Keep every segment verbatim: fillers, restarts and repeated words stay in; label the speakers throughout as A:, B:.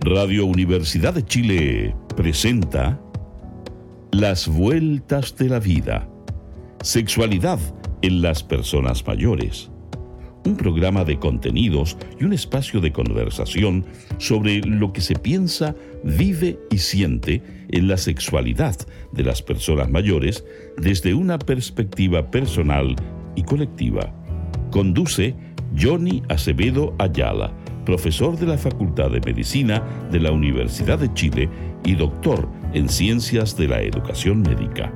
A: Radio Universidad de Chile presenta Las Vueltas de la Vida. Sexualidad en las personas mayores. Un programa de contenidos y un espacio de conversación sobre lo que se piensa, vive y siente en la sexualidad de las personas mayores desde una perspectiva personal y colectiva. Conduce Johnny Acevedo Ayala, profesor de la Facultad de Medicina de la Universidad de Chile y doctor en Ciencias de la Educación Médica.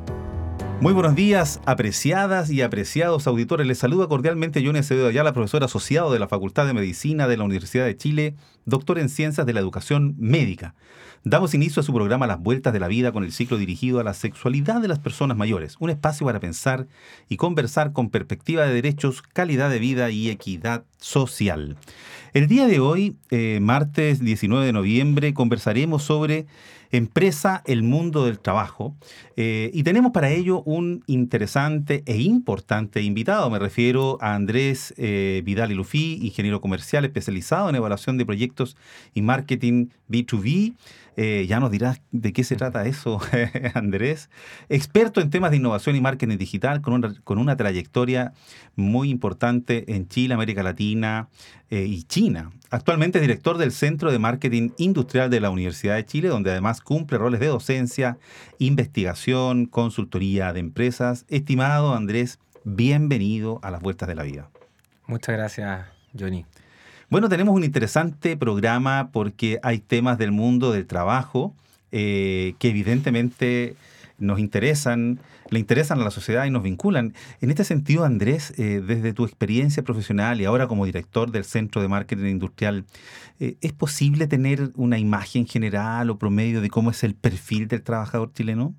B: Muy buenos días, apreciadas y apreciados auditores. Les saluda cordialmente Johnny Acevedo Ayala, profesor asociado de la Facultad de Medicina de la Universidad de Chile, doctor en Ciencias de la Educación Médica. Damos inicio a su programa Las Vueltas de la Vida con el ciclo dirigido a la sexualidad de las personas mayores, un espacio para pensar y conversar con perspectiva de derechos, calidad de vida y equidad social. El día de hoy, eh, martes diecinueve de noviembre, conversaremos sobre empresa, el mundo del trabajo, eh, y tenemos para ello un interesante e importante invitado. Me refiero a Andrés eh, Vidal y Lufí, ingeniero comercial especializado en evaluación de proyectos y marketing B dos B. Eh, ya nos dirás de qué se trata eso, Andrés. Experto en temas de innovación y marketing digital, con una, con una trayectoria muy importante en Chile, América Latina eh, y China. Actualmente es director del Centro de Marketing Industrial de la Universidad de Chile, donde además cumple roles de docencia, investigación, consultoría de empresas. Estimado Andrés, bienvenido a Las Vueltas de la Vida.
C: Muchas gracias, Johnny.
B: Bueno, tenemos un interesante programa porque hay temas del mundo del trabajo eh, que evidentemente nos interesan, le interesan a la sociedad y nos vinculan. En este sentido, Andrés, eh, desde tu experiencia profesional y ahora como director del Centro de Marketing Industrial, eh, ¿es posible tener una imagen general o promedio de cómo es el perfil del trabajador chileno?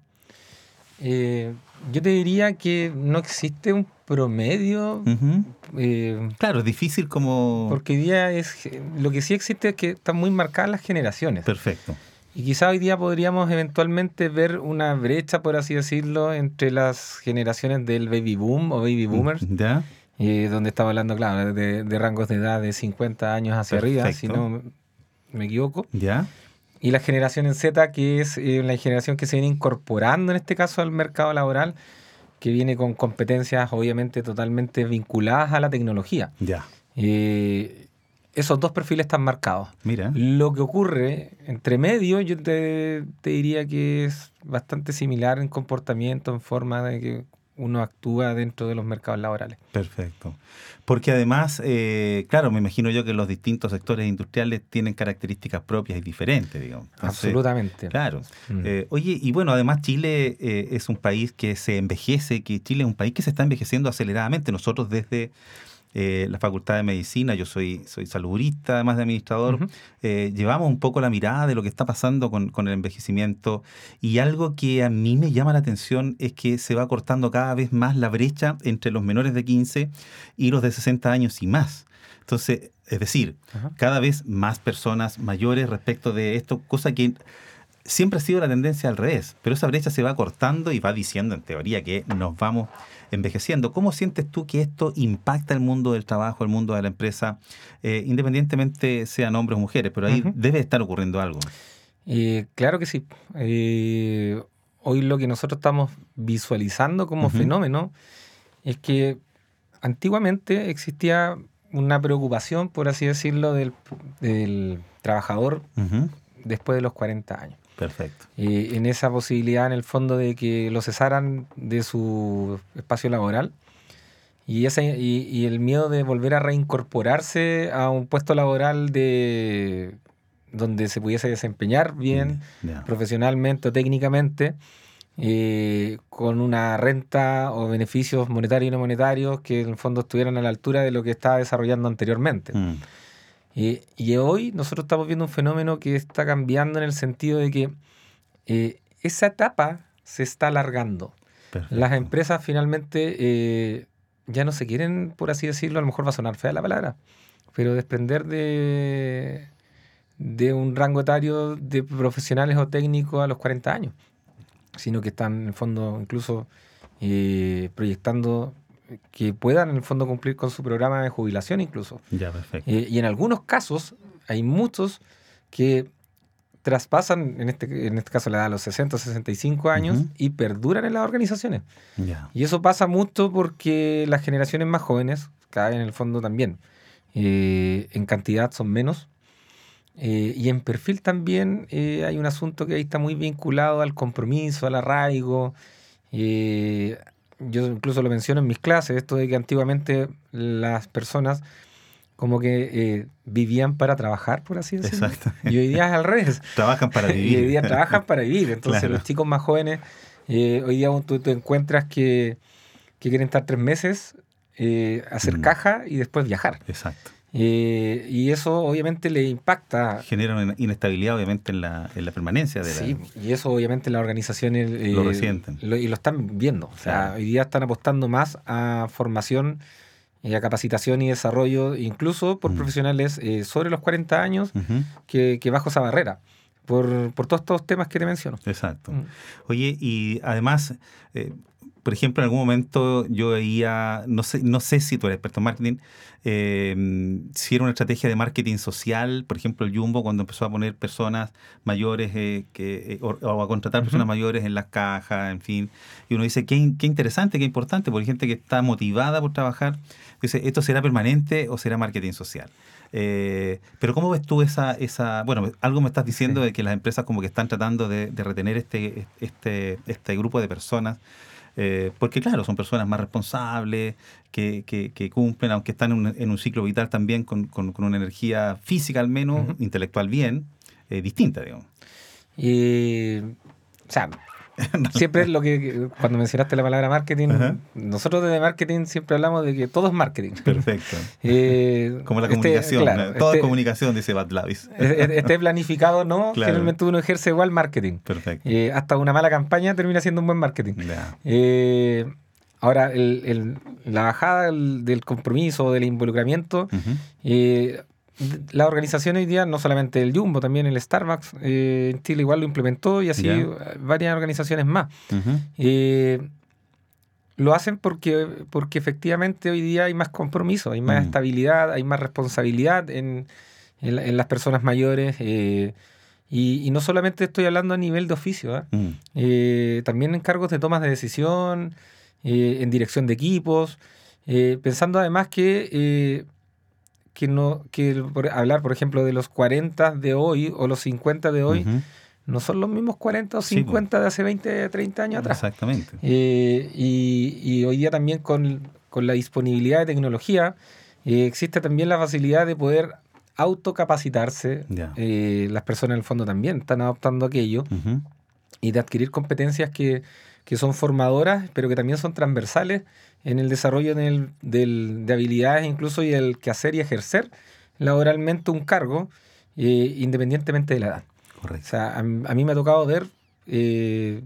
C: Eh, yo te diría que no existe un promedio.
B: Uh-huh.
C: Eh,
B: claro, es difícil como...
C: Porque hoy día es, lo que sí existe es que están muy marcadas las generaciones.
B: Perfecto.
C: Y quizá hoy día podríamos eventualmente ver una brecha, por así decirlo, entre las generaciones del baby boom o baby boomers.
B: ¿Ya?
C: Eh, donde estaba hablando, claro, de, de rangos de edad de cincuenta años hacia
B: Perfecto.
C: arriba, si no me equivoco.
B: ¿Ya?
C: Y la generación en Z, que es eh, la generación que se viene incorporando en este caso al mercado laboral, que viene con competencias obviamente totalmente vinculadas a la tecnología.
B: Ya.
C: Eh, esos dos perfiles están marcados.
B: Mira.
C: Lo que ocurre entre medio, yo te, te diría que es bastante similar en comportamiento, en forma de que uno actúa dentro de los mercados laborales.
B: Perfecto. Porque además, eh, claro, me imagino yo que los distintos sectores industriales tienen características propias y diferentes, digamos. Entonces,
C: absolutamente.
B: Claro.
C: Mm.
B: Eh, oye, y bueno, además Chile eh, es un país que se envejece, que Chile es un país que se está envejeciendo aceleradamente. Nosotros desde eh, la Facultad de Medicina, yo soy, soy salubrista, además de administrador, uh-huh. eh, llevamos un poco la mirada de lo que está pasando con, con el envejecimiento, y algo que a mí me llama la atención es que se va cortando cada vez más la brecha entre los menores de quince y los de sesenta años y más. Entonces, es decir, uh-huh. cada vez más personas mayores respecto de esto, cosa que siempre ha sido la tendencia al revés, pero esa brecha se va cortando y va diciendo en teoría que nos vamos envejeciendo. ¿Cómo sientes tú que esto impacta el mundo del trabajo, el mundo de la empresa, eh, independientemente sean hombres o mujeres? Pero ahí uh-huh. debe estar ocurriendo algo.
C: Eh, claro que sí. Eh, hoy lo que nosotros estamos visualizando como uh-huh. fenómeno es que antiguamente existía una preocupación, por así decirlo, del, del trabajador uh-huh. después de los cuarenta años.
B: Perfecto.
C: Eh, en esa posibilidad, en el fondo, de que lo cesaran de su espacio laboral y, ese, y, y el miedo de volver a reincorporarse a un puesto laboral de donde se pudiese desempeñar bien, yeah. profesionalmente o técnicamente, eh, con una renta o beneficios monetarios y no monetarios que en el fondo estuvieran a la altura de lo que estaba desarrollando anteriormente. Mm. Eh, y hoy nosotros estamos viendo un fenómeno que está cambiando en el sentido de que eh, esa etapa se está alargando. Perfecto. Las empresas finalmente eh, ya no se quieren, por así decirlo, a lo mejor va a sonar fea la palabra, pero desprender de, de un rango etario de profesionales o técnicos a los cuarenta años, sino que están en el fondo incluso eh, proyectando que puedan en el fondo cumplir con su programa de jubilación incluso.
B: Ya, perfecto.
C: Eh, y en algunos casos hay muchos que traspasan, en este, en este caso la edad, los sesenta, sesenta y cinco años, uh-huh. y perduran en las organizaciones.
B: Yeah.
C: Y eso pasa mucho porque las generaciones más jóvenes, cada vez en el fondo también, eh, en cantidad son menos, eh, y en perfil también eh, hay un asunto que ahí está muy vinculado al compromiso, al arraigo. Eh, yo incluso lo menciono en mis clases, esto de que antiguamente las personas como que eh, vivían para trabajar, por así decirlo.
B: Exacto.
C: Y hoy día es al revés.
B: Trabajan para vivir.
C: Y hoy día trabajan para vivir. Entonces
B: claro.
C: los chicos más jóvenes, eh, hoy día tú te encuentras que, que quieren estar tres meses, eh, hacer mm. caja y después viajar.
B: Exacto.
C: Eh, y eso obviamente le impacta.
B: Genera una inestabilidad obviamente en la, en la permanencia de
C: sí,
B: la...
C: y eso obviamente las organizaciones eh,
B: lo resienten.
C: Lo, y lo están viendo. O sea,
B: claro.
C: hoy día están apostando más a formación, eh, a capacitación y desarrollo, incluso por mm. profesionales eh, sobre los cuarenta años, uh-huh. que, que bajo esa barrera. Por, por todos estos temas que te menciono.
B: Exacto. Mm. Oye, y además... Eh, por ejemplo, en algún momento yo veía, no sé, no sé si tú eres experto en marketing, eh, si era una estrategia de marketing social, por ejemplo, el Jumbo cuando empezó a poner personas mayores eh, que, eh, o, o a contratar uh-huh. personas mayores en las cajas, en fin. Y uno dice, qué, qué interesante, qué importante, porque hay gente que está motivada por trabajar. Dice, ¿esto será permanente o será marketing social? Eh, pero ¿cómo ves tú esa, esa... Bueno, algo me estás diciendo sí. de que las empresas como que están tratando de, de retener este, este, este grupo de personas. Eh, porque claro, son personas más responsables, que, que, que cumplen, aunque están en un, en un ciclo vital también con, con, con una energía física al menos, uh-huh. intelectual bien, eh, distinta, digamos.
C: Y, o sea, siempre es lo que, cuando mencionaste la palabra marketing, uh-huh. nosotros desde marketing siempre hablamos de que todo es marketing.
B: Perfecto.
C: eh,
B: Como la
C: este,
B: comunicación,
C: claro,
B: ¿no? Todo
C: este,
B: es comunicación, dice Bad Lavis.
C: Esté planificado o no,
B: claro.
C: finalmente uno ejerce igual marketing.
B: Perfecto.
C: Eh, hasta una mala campaña termina siendo un buen marketing.
B: Yeah.
C: Eh, ahora, el, el, la bajada del, del compromiso, del involucramiento, uh-huh. eh, la organización hoy día, no solamente el Jumbo, también el Starbucks, eh, en Chile igual lo implementó y así yeah. varias organizaciones más.
B: Uh-huh.
C: Eh, lo hacen porque, porque efectivamente hoy día hay más compromiso, hay más uh-huh. estabilidad, hay más responsabilidad en, en, en las personas mayores. Eh, y, y no solamente estoy hablando a nivel de oficio, ¿eh? Uh-huh. Eh, también en cargos de tomas de decisión, eh, en dirección de equipos, eh, pensando además que... Eh, que no que por, hablar, por ejemplo, de los cuarenta de hoy o los cincuenta de hoy, uh-huh. no son los mismos cuarenta o cincuenta sí, de hace veinte, treinta años atrás.
B: Exactamente.
C: Eh, y, y hoy día también con, con la disponibilidad de tecnología, eh, existe también la facilidad de poder autocapacitarse.
B: Yeah.
C: Eh, las personas en el fondo también están adoptando aquello,
B: uh-huh.
C: y de adquirir competencias que, que son formadoras, pero que también son transversales en el desarrollo del, del, de habilidades incluso y el quehacer y ejercer laboralmente un cargo, eh, independientemente de la edad.
B: Correcto.
C: O sea, a, a mí me ha tocado ver eh,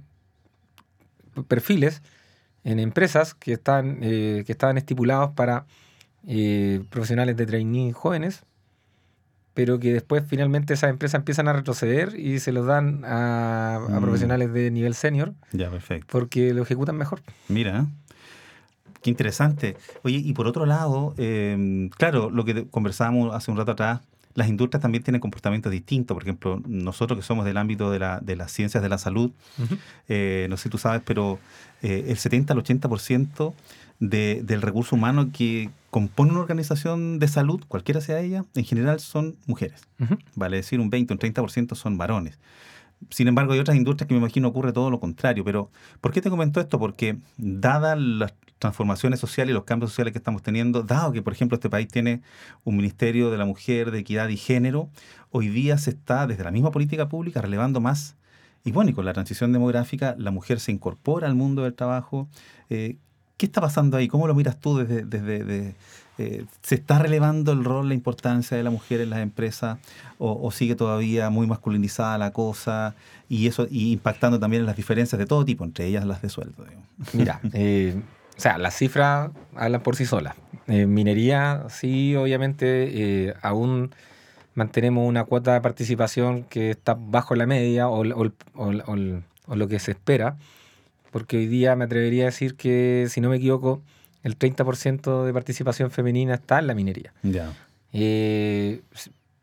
C: perfiles en empresas que, están, eh, que estaban estipulados para eh, profesionales de trainee jóvenes, pero que después finalmente esas empresas empiezan a retroceder y se los dan a, a mm. profesionales de nivel senior.
B: Ya, perfecto.
C: Porque lo ejecutan mejor.
B: Mira, qué interesante. Oye, y por otro lado, eh, claro, lo que conversábamos hace un rato atrás, las industrias también tienen comportamientos distintos. Por ejemplo, nosotros que somos del ámbito de, la, de las ciencias de la salud, uh-huh. eh, no sé si tú sabes, pero eh, el setenta al ochenta por ciento de, del recurso humano que compone una organización de salud, cualquiera sea ella, en general son mujeres. Uh-huh. Vale decir, un veinte, un treinta por ciento son varones. Sin embargo, hay otras industrias que me imagino ocurre todo lo contrario. Pero, ¿por qué te comento esto? Porque, dadas las transformaciones sociales y los cambios sociales que estamos teniendo, dado que, por ejemplo, este país tiene un Ministerio de la Mujer, de Equidad y Género, hoy día se está, desde la misma política pública, relevando más. Y bueno, y con la transición demográfica, la mujer se incorpora al mundo del trabajo. Eh, ¿Qué está pasando ahí? ¿Cómo lo miras tú desde... desde de, eh, ¿Se está relevando el rol, la importancia de la mujer en las empresas o, o sigue todavía muy masculinizada la cosa y eso y impactando también en las diferencias de todo tipo, entre ellas las de sueldo? Digamos?
C: Mira, eh, o sea, las cifras hablan por sí solas. En minería, sí, obviamente, eh, aún mantenemos una cuota de participación que está bajo la media o, o, o, o, o lo que se espera, porque hoy día me atrevería a decir que, si no me equivoco, el treinta por ciento de participación femenina está en la minería.
B: Ya.
C: Eh,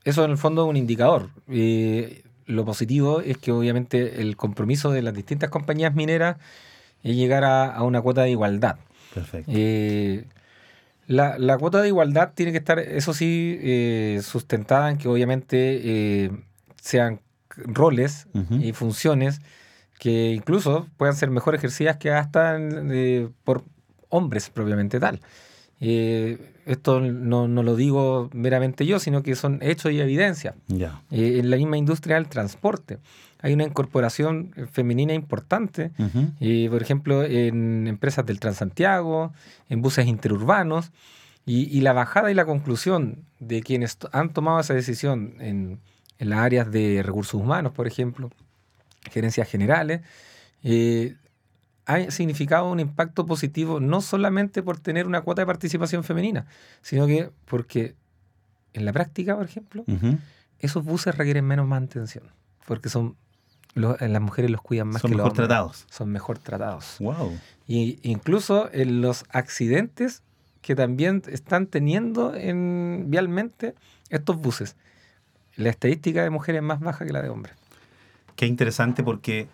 C: eso en el fondo es un indicador. Eh, lo positivo es que obviamente el compromiso de las distintas compañías mineras es llegar a, a una cuota de igualdad.
B: Perfecto.
C: Eh, la, la cuota de igualdad tiene que estar, eso sí, eh, sustentada en que obviamente eh, sean roles
B: Uh-huh.
C: y funciones que incluso puedan ser mejor ejercidas que hasta eh, por hombres propiamente tal. Eh, esto no, no lo digo meramente yo, sino que son hechos y evidencias.
B: Ya.
C: Eh, en la misma industria del transporte hay una incorporación femenina importante,
B: Uh-huh.
C: eh, por ejemplo, en empresas del Transantiago, en buses interurbanos, y, y la bajada y la conclusión de quienes to- han tomado esa decisión en, en las áreas de recursos humanos, por ejemplo, gerencias generales, eh, ha significado un impacto positivo no solamente por tener una cuota de participación femenina, sino que porque en la práctica, por ejemplo,
B: Uh-huh.
C: esos buses requieren menos mantención, porque son lo- las mujeres los cuidan más
B: Son
C: que los
B: mejor
C: hombres.
B: tratados.
C: Son mejor tratados.
B: Wow.
C: Y incluso en los accidentes que también están teniendo en, vialmente estos buses, la estadística de mujeres es más baja que la de hombres.
B: Qué interesante porque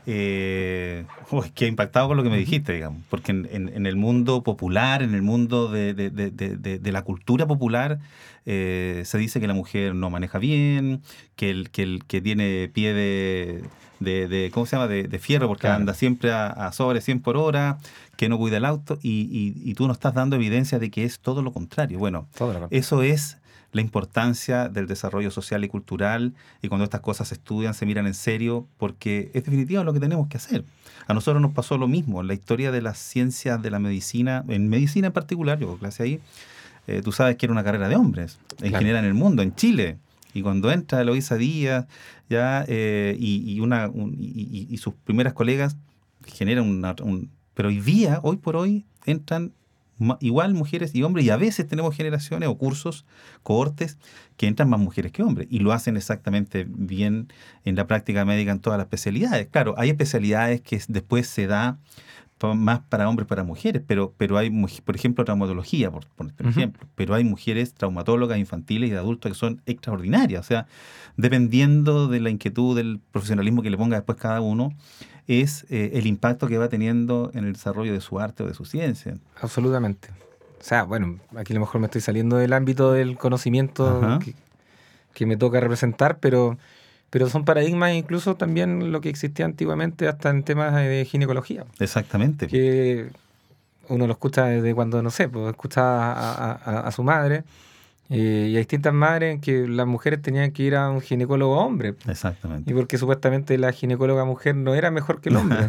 B: eh, uy, qué impactado con lo que me dijiste, digamos, porque en, en- en el mundo popular, en el mundo de, de- de- de- de- de la cultura popular, eh, se dice que la mujer no maneja bien, que el que, el, que tiene pie de, de, de- ¿cómo se llama? De, de fierro, porque
C: Claro.
B: anda siempre a, a sobre cien por hora, que no cuida el auto, y, y, y tú nos estás dando evidencia de que es todo lo contrario. Bueno,
C: Todo lo contrario.
B: eso es la importancia del desarrollo social y cultural, y cuando estas cosas se estudian, se miran en serio, porque es definitivo lo que tenemos que hacer. A nosotros nos pasó lo mismo en la historia de las ciencias de la medicina, en medicina en particular, yo hago clase ahí, eh, tú sabes que era una carrera de hombres, en
C: Claro.
B: general en el mundo, en Chile. Y cuando entra Eloísa Díaz ya, eh, y, y, una, un- y, y- y sus primeras colegas, generan una... Un, pero hoy día, hoy por hoy, entran ma- igual mujeres y hombres, y a veces tenemos generaciones o cursos, cohortes, que entran más mujeres que hombres, y lo hacen exactamente bien en la práctica médica en todas las especialidades. Claro, hay especialidades que después se da pa- más para hombres, para mujeres, pero, pero hay, mu- por ejemplo, traumatología, por, por
C: Ujú.
B: ejemplo, pero hay mujeres traumatólogas infantiles y de adultos que son extraordinarias, o sea, dependiendo de la inquietud, del profesionalismo que le ponga después cada uno, es eh, el impacto que va teniendo en el desarrollo de su arte o de su ciencia.
C: Absolutamente. O sea, bueno, aquí a lo mejor me estoy saliendo del ámbito del conocimiento
B: Ajá.
C: que, que me toca representar, pero, pero son paradigmas incluso también lo que existía antiguamente hasta en temas de ginecología,
B: Exactamente.
C: que uno lo escucha desde cuando, no sé, pues escuchaba a, a- a su madre, eh, y hay distintas madres en que las mujeres tenían que ir a un ginecólogo hombre,
B: Exactamente.
C: y porque supuestamente la ginecóloga mujer no era mejor que el hombre.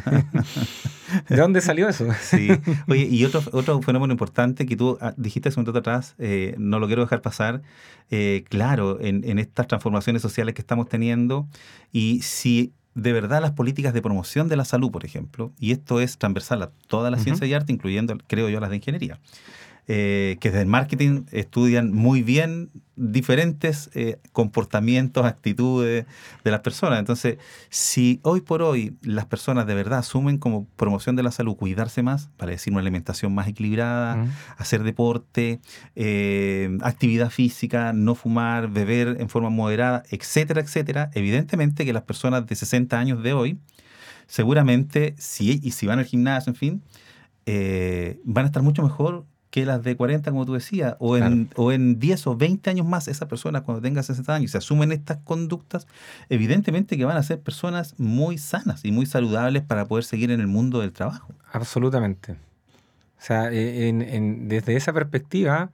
C: ¿De dónde salió eso?
B: Sí. Oye, y otro, otro fenómeno importante que tú ah, dijiste hace un rato atrás, eh, no lo quiero dejar pasar, eh, claro, en, en estas transformaciones sociales que estamos teniendo, y si de verdad las políticas de promoción de la salud, por ejemplo, y esto es transversal a toda la
C: Ujú.
B: ciencia y arte, incluyendo, creo yo, las de ingeniería, eh, que desde el marketing estudian muy bien diferentes eh, comportamientos, actitudes de las personas. Entonces, si hoy por hoy las personas de verdad asumen como promoción de la salud cuidarse más, para decir una alimentación más equilibrada,
C: Mm.
B: hacer deporte, eh, actividad física, no fumar, beber en forma moderada, etcétera, etcétera, evidentemente que las personas de sesenta años de hoy, seguramente, si, y si van al gimnasio, en fin, eh, van a estar mucho mejor que las de cuarenta, como tú decías, o en, o en diez o veinte años más, esas personas cuando tengan sesenta años y se asumen estas conductas, evidentemente que van a ser personas muy sanas y muy saludables para poder seguir en el mundo del trabajo.
C: Absolutamente. O sea, eh, en- en- desde esa perspectiva,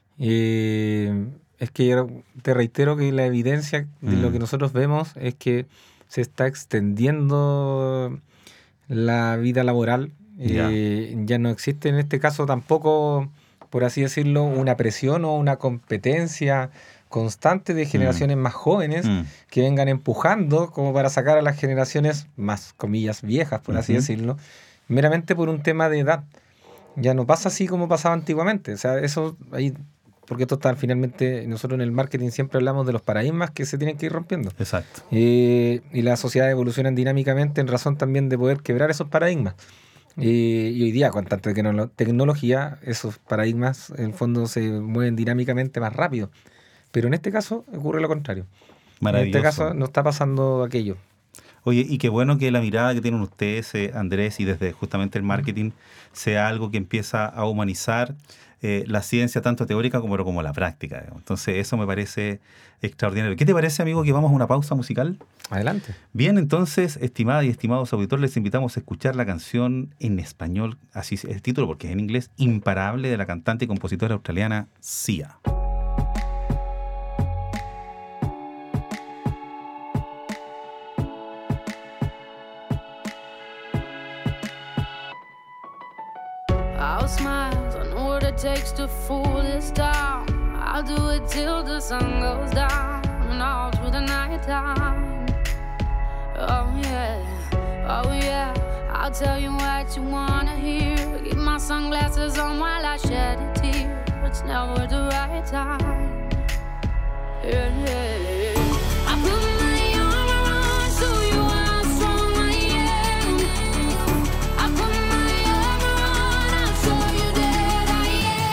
C: eh, es que yo te reitero que la evidencia de lo
B: Mm.
C: que nosotros vemos es que se está extendiendo la vida laboral.
B: Ya.
C: Eh, ya no existe en este caso tampoco, por así decirlo, una presión o una competencia constante de generaciones más jóvenes
B: Mm.
C: que vengan empujando como para sacar a las generaciones más, comillas, viejas, por así
B: Ujú.
C: decirlo, meramente por un tema de edad. Ya no pasa así como pasaba antiguamente. O sea, eso ahí, porque esto está finalmente, nosotros en el marketing siempre hablamos de los paradigmas que se tienen que ir rompiendo.
B: Exacto.
C: Eh, y las sociedades evolucionan dinámicamente en razón también de poder quebrar esos paradigmas. Eh, y hoy día, con tanta tecno- tecnología, esos paradigmas en el fondo se mueven dinámicamente más rápido. Pero en este caso ocurre lo contrario.
B: Maravilloso.
C: En este caso no está pasando aquello.
B: Oye, y qué bueno que la mirada que tienen ustedes, eh, Andrés, y desde justamente el marketing, sea algo que empieza a humanizar eh, la ciencia, tanto teórica como, como la práctica. Digamos. Entonces, eso me parece extraordinario. ¿Qué te parece, amigo, que vamos a una pausa musical?
C: Adelante.
B: Bien, entonces, estimadas y estimados auditores, les invitamos a escuchar la canción en español, así es el título porque es en inglés, Imparable, de la cantante y compositora australiana Sia.
D: I'll smile, I know what it takes to fool this town. I'll do it till the sun goes down and all through the night time. Oh yeah, oh yeah, I'll tell you what you wanna hear. Keep my sunglasses on while I shed a tear. It's never the right time. Yeah, yeah. I put my arm around, show you how strong I am. I put my arm around, I'll show you that I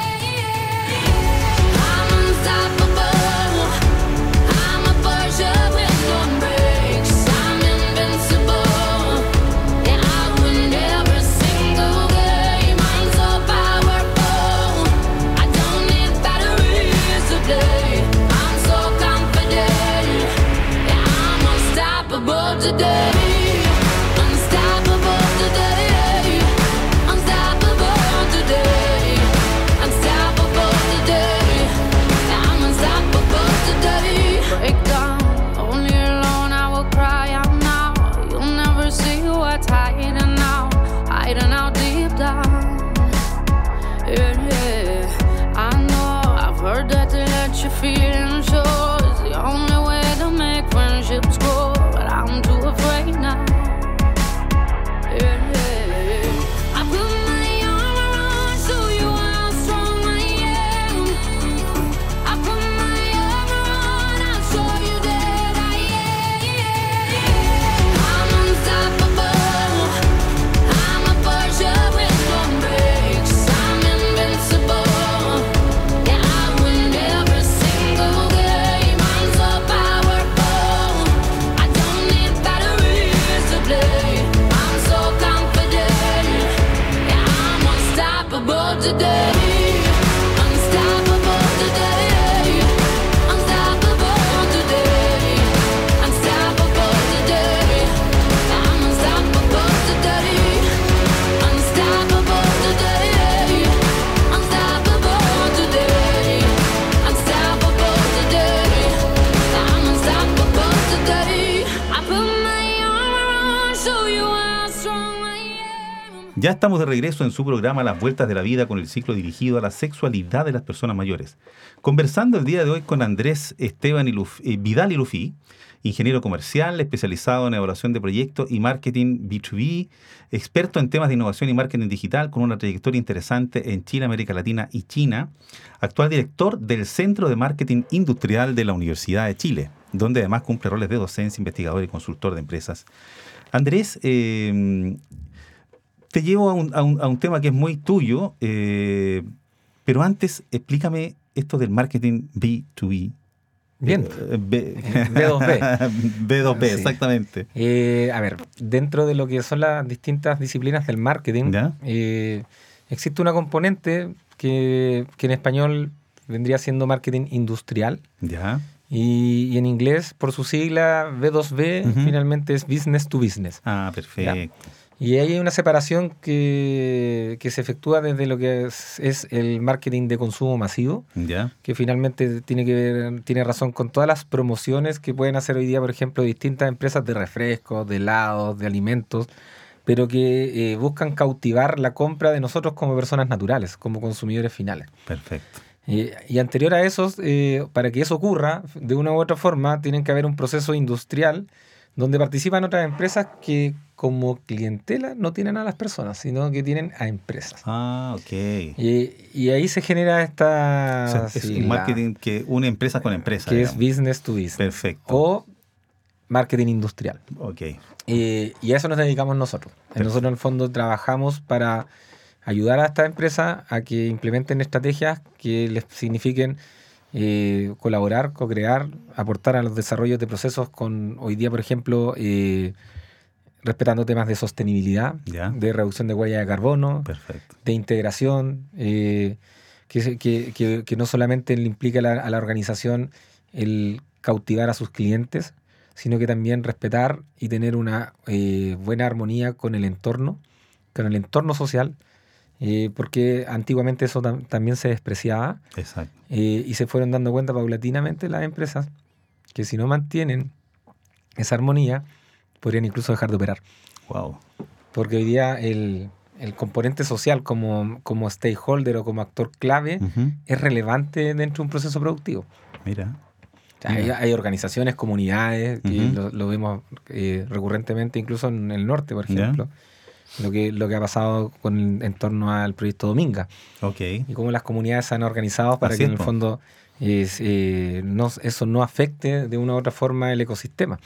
D: am. I'm unstoppable. I'm a Porsche with no brakes. I'm invincible. Yeah, I win every single game. I'm so powerful. I don't need batteries to play. I'm so confident. Yeah, I'm unstoppable today. Unstoppable today. Unstoppable today. Unstoppable today. Yeah, I'm unstoppable today. Break down, only alone I will cry out now. You'll never see what's hiding out, hiding out deep down. Yeah, yeah. I know, I've heard that to let your feelings show is the only way to make friendships grow, but I'm too afraid now. Yeah, yeah. I put my arm around, show you how strong I am. I put my arm around, I'll show you that I am. I'm unstoppable. I'm a Porsche with no brakes. I'm invincible. Yeah, I win every single game. I'm so powerful. I don't need batteries to play. I'm so confident. Yeah, I'm unstoppable today. Unstoppable today. Unstoppable today. Unstoppable today. Yeah, I'm unstoppable today. Unstoppable today. Unstoppable today. Unstoppable today. Yeah, I'm unstoppable today. I put my arm around, show you how strong I am.
B: Ya estamos de regreso en su programa Las Vueltas de la Vida con el ciclo dirigido a la sexualidad de las personas mayores. Conversando el día de hoy con Andrés Esteban Iluf- eh, Vidal Ilufí, ingeniero comercial especializado en evaluación de proyectos y marketing B dos B, experto en temas de innovación y marketing digital con una trayectoria interesante en Chile, América Latina y China, actual director del Centro de Marketing Industrial de la Universidad de Chile, donde además cumple roles de docencia, investigador y consultor de empresas. Andrés, eh, te llevo a un, a, un, a un tema que es muy tuyo, eh, pero antes explícame esto del marketing B dos B.
C: Bien.
B: Eh, B,
C: B dos B.
B: B dos B,
C: Sí.
B: exactamente.
C: Eh, a ver, dentro de lo que son las distintas disciplinas del marketing,
B: ¿Ya?
C: eh, existe una componente que, que en español vendría siendo marketing industrial
B: Ya.
C: y, y en inglés, por su sigla B dos B,
B: Ujú.
C: finalmente es business to business.
B: Ah, perfecto.
C: Y ahí hay una separación que, que se efectúa desde lo que es, es el marketing de consumo masivo,
B: Ya.
C: que finalmente tiene que ver, tiene razón con todas las promociones que pueden hacer hoy día, por ejemplo, distintas empresas de refrescos, de helados, de alimentos, pero que eh, buscan cautivar la compra de nosotros como personas naturales, como consumidores finales.
B: Perfecto.
C: Eh, y anterior a eso, eh, para que eso ocurra, de una u otra forma, tienen que haber un proceso industrial donde participan otras empresas que como clientela no tienen a las personas, sino que tienen a empresas.
B: Ah, ok.
C: Y, y ahí se genera esta...
B: O sea, es
C: sí,
B: un
C: la-
B: marketing que une empresa con empresa.
C: que es
B: digamos.
C: business to business.
B: Perfecto.
C: O marketing industrial.
B: Ok.
C: Eh, y a eso nos dedicamos nosotros.
B: Perfecto.
C: Nosotros en el fondo trabajamos para ayudar a estas empresas a que implementen estrategias que les signifiquen eh, colaborar, co-crear, aportar a los desarrollos de procesos con, hoy día, por ejemplo, eh, respetando temas de sostenibilidad,
B: Ya.
C: de reducción de huella de carbono,
B: Perfecto.
C: de integración, eh, que, se- que, que, que no solamente le implica a la, a la organización el cautivar a sus clientes, sino que también respetar y tener una eh, buena armonía con el entorno, con el entorno social, eh, porque antiguamente eso tam- también se despreciaba,
B: Exacto.
C: eh, y se fueron dando cuenta paulatinamente las empresas que si no mantienen esa armonía, podrían incluso dejar de operar.
B: Wow.
C: Porque hoy día el, el componente social como, como stakeholder o como actor clave
B: Ujú.
C: es relevante dentro de un proceso productivo.
B: Mira.
C: O sea, hay,
B: Mira.
C: hay organizaciones, comunidades, que
B: Ujú.
C: lo, lo vemos eh, recurrentemente, incluso en el norte, por
B: Ya.
C: ejemplo, lo que, lo que ha pasado con el- en torno al proyecto Dominga
B: Ok.
C: y cómo las comunidades se han organizado para
B: Así
C: que
B: es,
C: en el
B: po.
C: fondo eh, eh, no, eso no afecte de una u otra forma el ecosistema.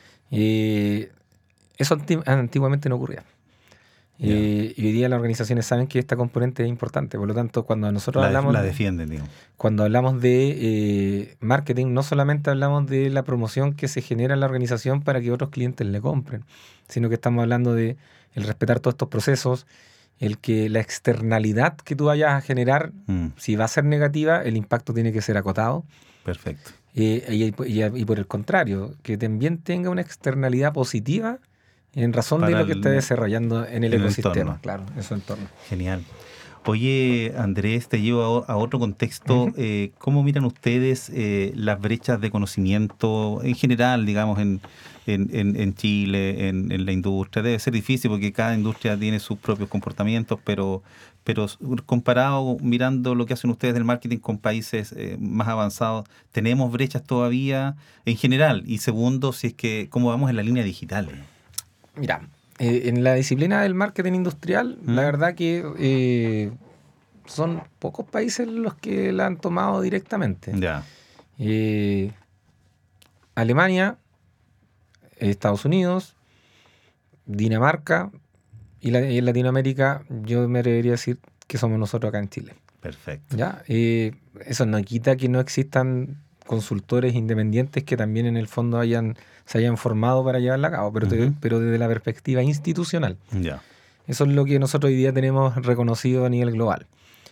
C: Eh, eso anti- antiguamente no ocurría.
B: Ya.
C: Eh, y hoy día las organizaciones saben que esta componente es importante. Por lo tanto, cuando nosotros
B: La, de-
C: hablamos
B: la
C: de-
B: defienden, digo.
C: cuando hablamos de eh, marketing, no solamente hablamos de la promoción que se genera en la organización para que otros clientes le compren, sino que estamos hablando de el respetar todos estos procesos, el que la externalidad que tú vayas a generar,
B: Mm,
C: si va a ser negativa, el impacto tiene que ser acotado.
B: perfecto.
C: Eh, y, y- y por el contrario, que también tenga una externalidad positiva en razón de
B: Para
C: lo que
B: el-
C: está desarrollando en el
B: en el
C: ecosistema,
B: entorno.
C: claro, en su entorno.
B: Genial. Oye, Andrés, te llevo a, o- a otro contexto.
C: Ujú.
B: Eh, ¿cómo miran ustedes eh, las brechas de conocimiento en general, digamos, en, en, en- en Chile, en, en la industria? Debe ser difícil porque cada industria tiene sus propios comportamientos, pero, pero comparado, mirando lo que hacen ustedes del marketing con países eh, más avanzados, ¿tenemos brechas todavía en general? Y segundo, si es que, ¿cómo vamos en la línea digital?
C: Mira, eh, en la disciplina del marketing industrial,
B: ¿Mm?
C: la verdad que eh, son pocos países los que la han tomado directamente.
B: Ya,
C: Eh, Alemania, Estados Unidos, Dinamarca y, la- y en Latinoamérica yo me atrevería a decir que somos nosotros acá en Chile.
B: perfecto.
C: ¿Ya? Eh, eso no quita que no existan consultores independientes que también en el fondo hayan, se hayan formado para llevarla a cabo, pero, te-
B: Ujú.
C: pero desde la perspectiva institucional.
B: Ya,
C: Eso es lo que nosotros hoy día tenemos reconocido a nivel global.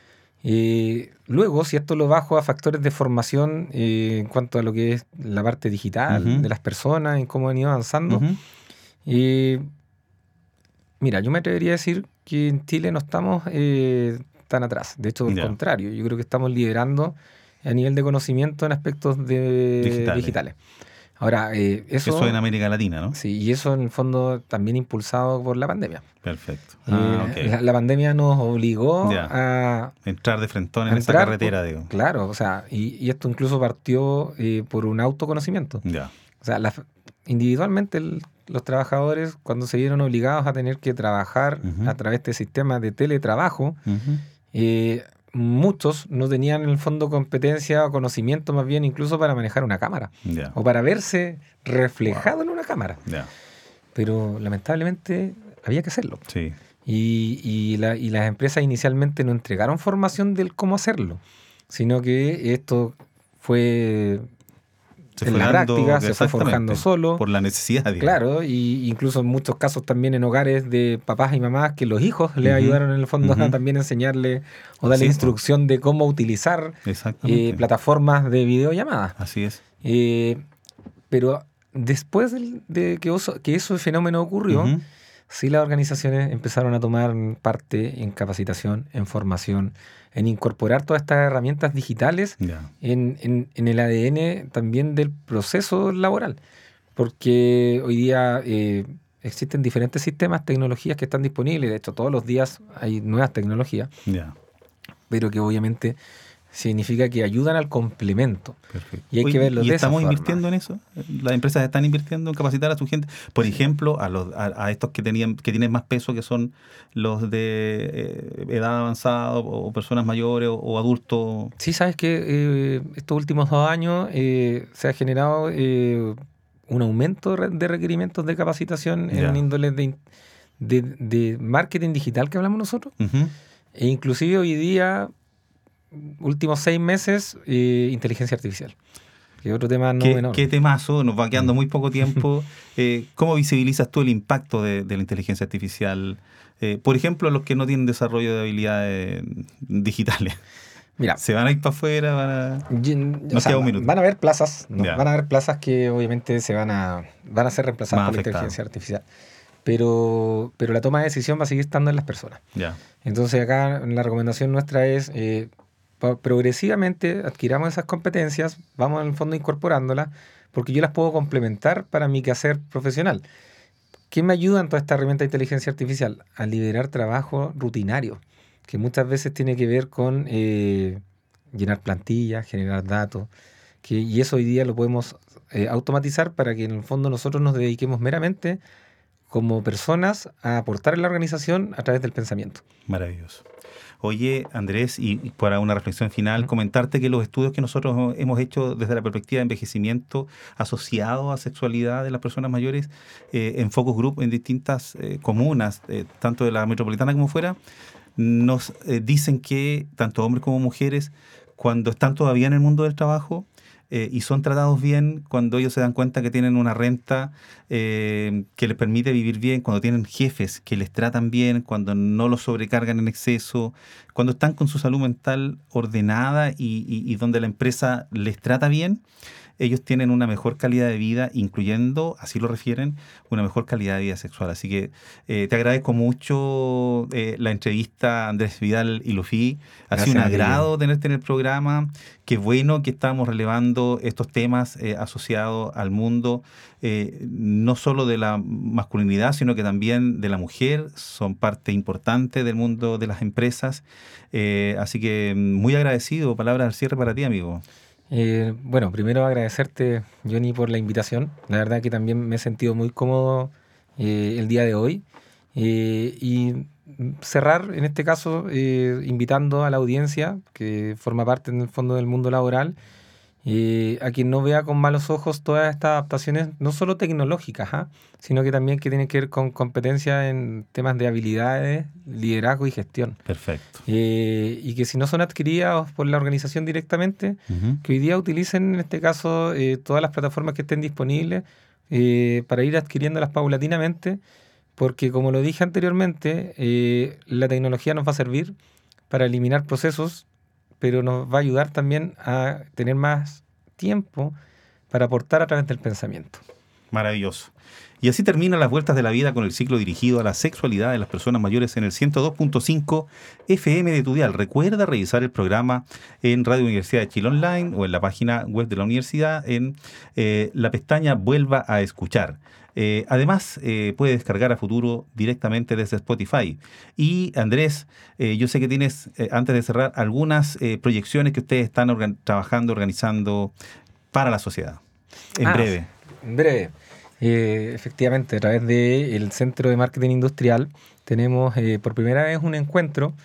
C: Eh, luego, si esto lo bajo a factores de formación eh, en cuanto a lo que es la parte digital
B: Ujú.
C: de las personas, en cómo han ido avanzando,
B: Ujú.
C: eh, mira, yo me atrevería a decir que en Chile no estamos eh, tan atrás. De hecho, al
B: Ya.
C: contrario, yo creo que estamos liderando a nivel de conocimiento en aspectos de
B: Digitales.
C: digitales. Ahora, eh, eso,
B: Eso en América Latina, ¿no?
C: sí, y eso en el fondo también impulsado por la pandemia.
B: Perfecto. Ah,
C: Eh,
B: ok.
C: la, la pandemia nos obligó
B: Ya.
C: a,
B: Entrar de frentón en
C: a
B: esa
C: entrar
B: carretera,
C: por-
B: digo.
C: Claro, o sea, y, y esto incluso partió eh, por un autoconocimiento.
B: Ya.
C: O sea, la- individualmente el- los trabajadores, cuando se vieron obligados a tener que trabajar
B: Ujú.
C: a través de sistemas de teletrabajo,
B: Ujú.
C: eh, muchos no tenían en el fondo competencia o conocimiento más bien incluso para manejar una cámara
B: Ya.
C: o para verse reflejado en una cámara.
B: Ya.
C: Pero lamentablemente había que hacerlo.
B: Sí.
C: Y, y, la- y las empresas inicialmente no entregaron formación del cómo hacerlo, sino que esto fue
B: Se
C: en
B: fue
C: la
B: dando-
C: práctica, se fue
B: exactamente,
C: forjando solo.
B: Por la necesidad, digo.
C: Claro, y incluso en muchos casos también en hogares de papás y mamás que los hijos le
B: Ujú,
C: ayudaron en el fondo a
B: ujú.
C: también enseñarle o darle
B: Sí, po.
C: instrucción de cómo utilizar
B: Exactamente.
C: eh, plataformas de videollamadas.
B: Así es.
C: Eh, pero después del- de que eso, que ese fenómeno ocurrió,
B: Ujú.
C: sí las organizaciones empezaron a tomar parte en capacitación, en formación, en incorporar todas estas herramientas digitales
B: Ya.
C: en, en- en el A D N también del proceso laboral. Porque hoy día eh, existen diferentes sistemas, tecnologías que están disponibles. De hecho, todos los días hay nuevas tecnologías,
B: Ya.
C: pero que obviamente significa que ayudan al complemento.
B: Perfecto.
C: Y hay que
B: Oye,
C: verlo
B: ¿y
C: de esa
B: estamos
C: forma.
B: invirtiendo en eso? ¿Las empresas están invirtiendo en capacitar a su gente? Por ejemplo, a los a, a estos que tenían que tienen más peso, que son los de eh, edad avanzada o, o personas mayores o, o adultos.
C: Sí, sabes que eh, estos últimos dos años eh, se ha generado eh, un aumento de re- de requerimientos de capacitación
B: Ya.
C: en índoles de, in- de, de marketing digital que hablamos nosotros.
B: Ujú.
C: E inclusive hoy día últimos seis meses, eh, inteligencia artificial. Que es otro tema no
B: ¿Qué,
C: menor.
B: qué temazo? Nos va quedando muy poco tiempo. Eh, ¿Cómo visibilizas tú el impacto de, de la inteligencia artificial? Eh, por ejemplo, los que no tienen desarrollo de habilidades digitales.
C: Mira,
B: ¿Se van a ir para afuera? Van a...
C: y-
B: Nos
C: o sea,
B: queda un minuto.
C: van a haber plazas, ¿no?
B: Ya.
C: Van a haber plazas que obviamente se van a, van a ser reemplazadas
B: Más
C: por la
B: afectadas.
C: inteligencia artificial. Pero, pero la toma de decisión va a seguir estando en las personas.
B: Ya.
C: Entonces acá la recomendación nuestra es eh, pa- progresivamente adquiramos esas competencias, vamos en el fondo incorporándolas, porque yo las puedo complementar para mi quehacer profesional. ¿Qué me ayuda en toda esta herramienta de inteligencia artificial? A liberar trabajo rutinario, que muchas veces tiene que ver con eh, llenar plantillas, generar datos, que, y eso hoy día lo podemos eh, automatizar para que en el fondo nosotros nos dediquemos meramente como personas a aportar en la organización a través del pensamiento.
B: Maravilloso. Oye, Andrés, y y para una reflexión final, comentarte que los estudios que nosotros hemos hecho desde la perspectiva de envejecimiento asociado a sexualidad de las personas mayores eh, en focus group en distintas eh, comunas, eh, tanto de la metropolitana como fuera, nos eh, dicen que tanto hombres como mujeres, cuando están todavía en el mundo del trabajo, eh, y son tratados bien, cuando ellos se dan cuenta que tienen una renta eh, que les permite vivir bien, cuando tienen jefes que les tratan bien, cuando no los sobrecargan en exceso, cuando están con su salud mental ordenada y, y, y donde la empresa les trata bien, ellos tienen una mejor calidad de vida, incluyendo, así lo refieren, una mejor calidad de vida sexual. Así que eh, te agradezco mucho eh, la entrevista, Andrés Vidal y Lufi. Ha
C: Gracias
B: sido un
C: a ti.
B: agrado tenerte en el programa. Qué bueno que estamos relevando estos temas eh, asociados al mundo, eh, no solo de la masculinidad, sino que también de la mujer. Son parte importante del mundo de las empresas. Eh, así que muy agradecido. Palabras al cierre para ti, amigo.
C: Eh, bueno, primero agradecerte, Johnny, por la invitación. La verdad que también me he sentido muy cómodo eh, el día de hoy. Eh, y cerrar, en este caso, eh, invitando a la audiencia, que forma parte en el fondo del mundo laboral, eh, a quien no vea con malos ojos todas estas adaptaciones, no solo tecnológicas, ¿ah? sino que también que tienen que ver con competencias en temas de habilidades, liderazgo y gestión.
B: Perfecto.
C: Eh, y que si no son adquiridas por la organización directamente,
B: Uh-huh.
C: que hoy día utilicen en este caso eh, todas las plataformas que estén disponibles eh, para ir adquiriéndolas paulatinamente, porque como lo dije anteriormente, eh, la tecnología nos va a servir para eliminar procesos, pero nos va a ayudar también a tener más tiempo para aportar a través del pensamiento.
B: Maravilloso. Y así terminan las vueltas de la vida con el ciclo dirigido a la sexualidad de las personas mayores en el ciento dos punto cinco F M de tu dial. Recuerda revisar el programa en Radio Universidad de Chile Online o en la página web de la universidad en eh, la pestaña Vuelva a escuchar. Eh, además, eh, puede descargar a futuro directamente desde Spotify. Y Andrés, eh, yo sé que tienes, eh, antes de cerrar, algunas eh, proyecciones que ustedes están organ- trabajando, organizando para la sociedad. En
C: Ah,
B: breve.
C: En breve. Eh, efectivamente, a través del Centro de Marketing Industrial tenemos eh, por primera vez un encuentro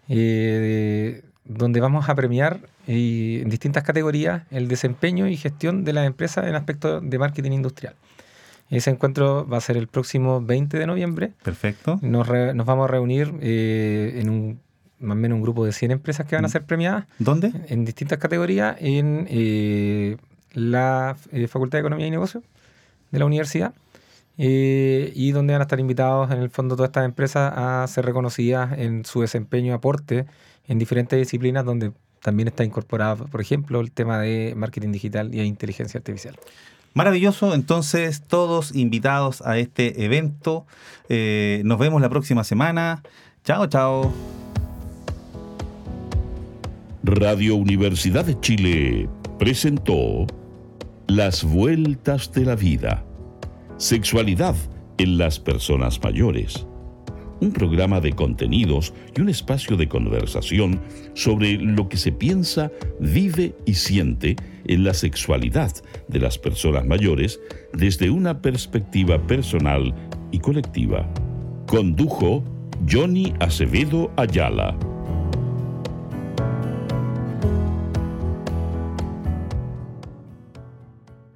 C: eh, donde vamos a premiar eh, en distintas categorías el desempeño y gestión de las empresas en aspectos de marketing industrial. Ese encuentro va a ser el próximo veinte de noviembre.
B: Perfecto.
C: Nos, re- nos vamos a reunir eh, en un más o menos un grupo de cien empresas que van a ser premiadas
B: ¿Dónde?
C: en distintas categorías en eh, la eh, Facultad de Economía y Negocios de la universidad, eh, y donde van a estar invitados en el fondo todas estas empresas a ser reconocidas en su desempeño y aporte en diferentes disciplinas donde también está incorporado, por ejemplo, el tema de marketing digital y de inteligencia artificial.
B: Maravilloso, entonces todos invitados a este evento. Eh, nos vemos la próxima semana. Chao, chao.
A: Radio Universidad de Chile presentó Las Vueltas de la Vida. Sexualidad en las personas mayores. Un programa de contenidos y un espacio de conversación sobre lo que se piensa, vive y siente en la sexualidad de las personas mayores desde una perspectiva personal y colectiva. Condujo Johnny Acevedo Ayala.